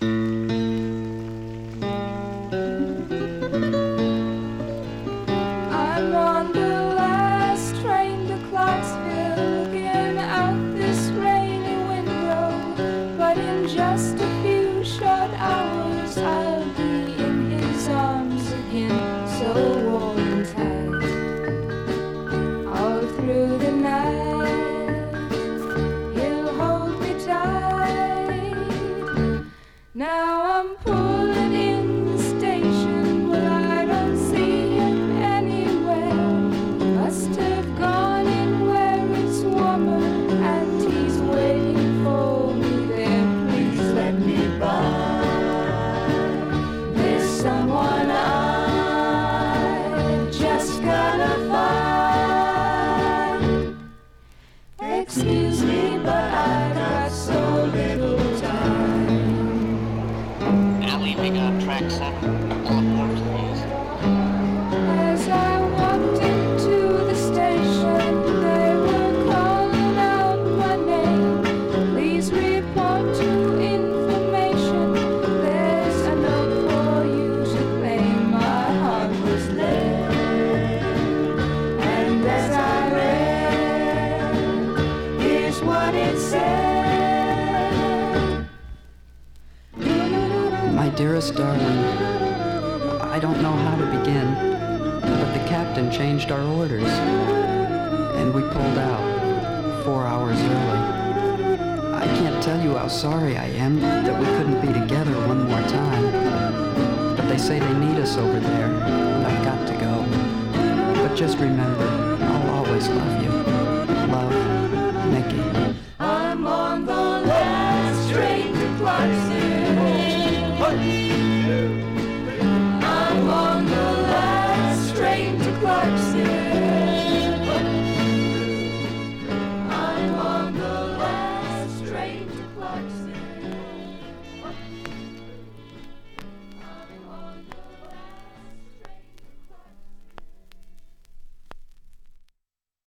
I'm on the last train to Clarksville, looking out this rainy window. But in just a few short hours, I'll be in his arms again, so warm and tight. All through the night, he'll hold me tight. Now I'm pulling in the station, but I don't see him anywhere. Must have gone in where it's warmer, and he's waiting for me there. Please let me by. There's someone I just gotta find. Excuse me, but I got so little time. Now leaving on track 7, Teleports, please. As I walked into the station, they were calling out my name. Please report to information. There's a note for you to claim. My heart was led, and as I read, here's what it said. My dearest darling, I don't know how to begin, but the captain changed our orders, and we pulled out 4 hours early. I can't tell you how sorry I am that we couldn't be together one more time, but they say they need us over there, and I've got to go. But just remember, I'll always love you.